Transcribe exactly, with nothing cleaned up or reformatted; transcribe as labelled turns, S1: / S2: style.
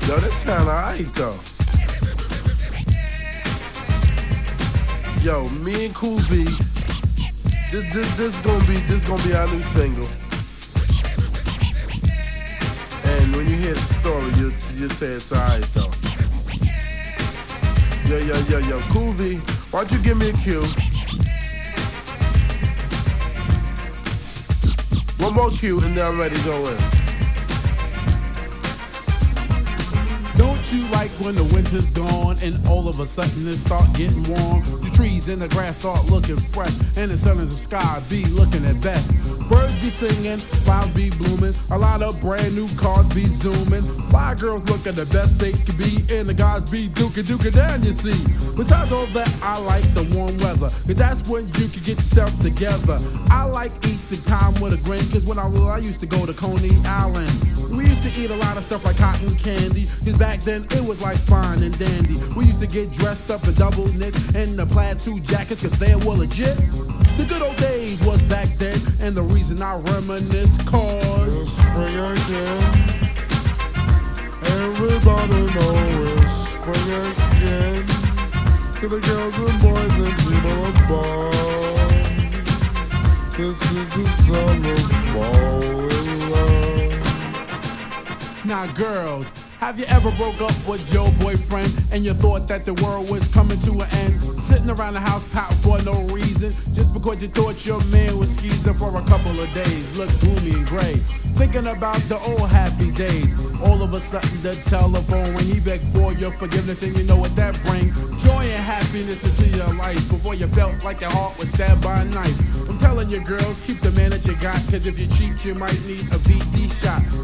S1: Yo, this sound alright though. Yo, me and Cool V, this this this gonna be this gonna be our new single. And when you hear the story, you you say it's alright though. Yo yo yo yo, Cool V, why don't you give me a cue? One more cue and then I'm ready to go in.
S2: Don't you like when the winter's gone and all of a sudden it start getting warm? The trees and the grass start looking fresh and the sun in the sky be looking at best. Birds be singing, flowers be blooming, a lot of brand new cars be zooming. Fly girls looking the best they could be and the guys be duking duking down, you see. Besides all that, I like the warm weather, cause that's when you can get yourself together. I like Easter time with a grin, cause when I was little I used to go to Coney Island. We used to eat a lot of stuff like cotton candy, cause back then it was like fine and dandy. We used to get dressed up in double knits and the plaid suit jackets cause they were legit. The good old days was back then, and the reason I reminisce cause
S1: it's spring again. Everybody know it's spring again. To the girls and boys and people above, this is the time to fall in love.
S2: Now girls, have you ever broke up with your boyfriend and you thought that the world was coming to an end? Sitting around the house pouting for no reason, just because you thought your man was skeezing for a couple of days, look gloomy and gray. Thinking about the old happy days. All of a sudden the telephone when he begged for your forgiveness, and you know what that brings? Joy and happiness into your life before you felt like your heart was stabbed by a knife. I'm telling you girls, keep the man that you got, cause if you cheat you might need a V D shot.